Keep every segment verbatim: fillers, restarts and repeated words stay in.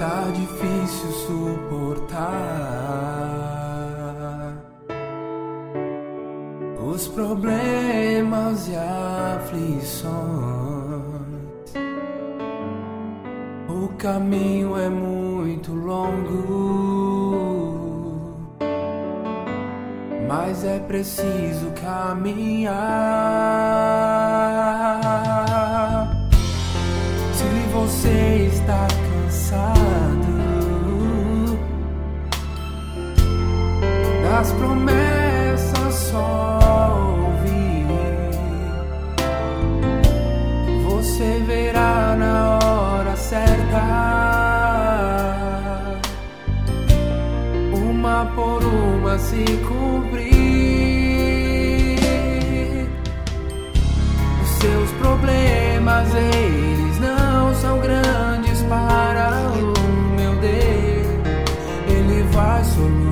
tá difícil suportar os problemas e aflições. O caminho é muito longo, mas é preciso caminhar. Se você está cansado das promessas só ouvir, você verá na hora certa, uma por uma se cumprir. Os seus problemas, eles não são grandes para o meu Deus. Ele vai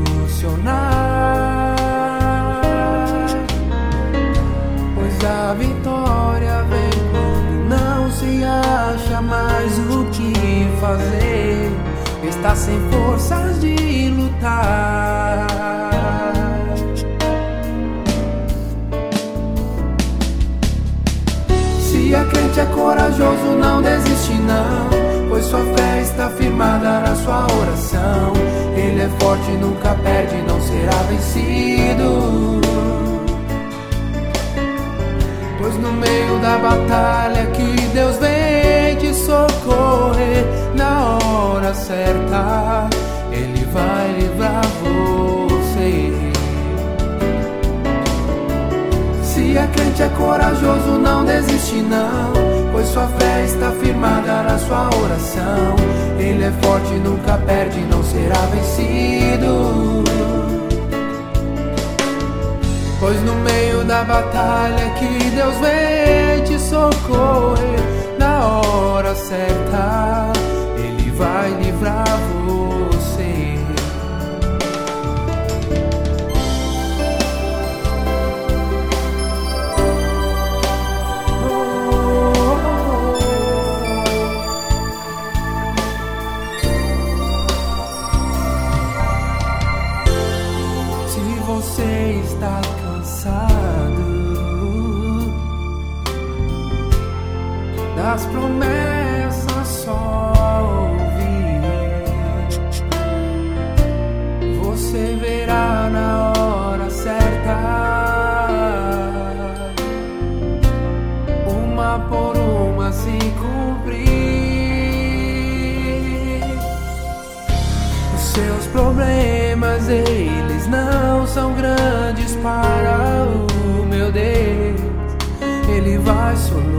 solucionar, pois a vitória vem quando não se acha mais o que fazer, está sem forças de lutar. Se a crente é corajoso, não desiste não, pois sua fé está firmada na sua oração. Ele é forte, nunca perde, não será vencido, pois no meio da batalha que Deus vem te socorrer. Na hora certa, Ele vai livrar você. Se a crente é corajoso, não desiste não, pois sua fé está firmada na sua oração. Ele é forte, nunca perde, não será vencido, pois no meio da batalha que Deus vem te socorrer. Na hora certa, Ele vai livrar você. Se você está cansado das promessas só ouvir, você verá na hora certa, uma por uma se cumprir. Os seus problemas, eles não são grandes para o meu Deus. Ele vai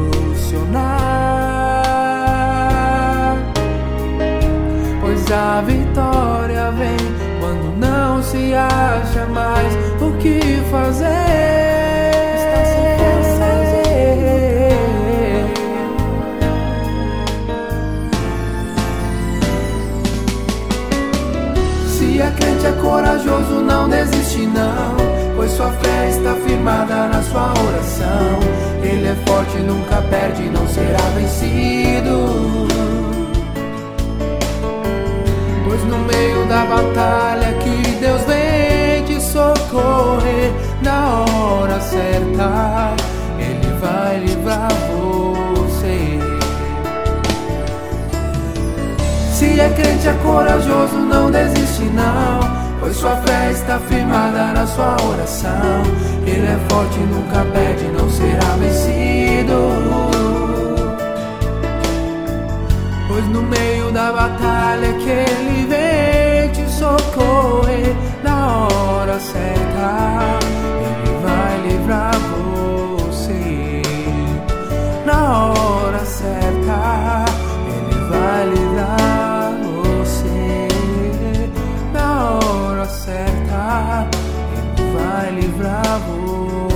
solucionar, pois a vitória vem quando não se acha mais o que fazer. Está sem forças. Se a crente é corajoso, não desiste não, pois sua fé está firmada na sua oração. Ele é forte, nunca perde, não será vencido, pois no meio da batalha que Deus vem te socorrer. Na hora certa, Ele vai livrar você. Se é crente, é corajoso, não desiste não, pois sua fé está firmada na sua oração. Ele é forte, nunca perde, não será vencido, pois no meio da batalha que Ele vem te socorrer. Na hora certa, Ele vai livrar você. Na hora certa, Ele vai livrar você. Na hora certa, Ele vai livrar você.